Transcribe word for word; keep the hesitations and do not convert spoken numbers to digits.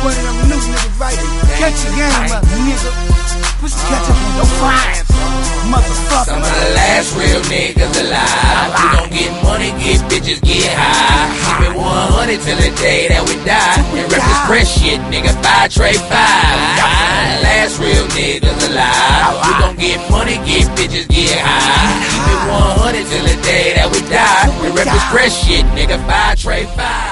one of them new niggas, right? Catch your game up, nigga. Put some ketchup on your fries, motherfucker. Some of the last real niggas alive. We gon' get money, get bitches, get high. Keep it one hundred till the day that we die. And rep this fresh shit, nigga, five tray five. Last real niggas alive. We gon' get money, get bitches, get high. Keep it one hundred till the day that we die. And rep this fresh shit, nigga, five tray five.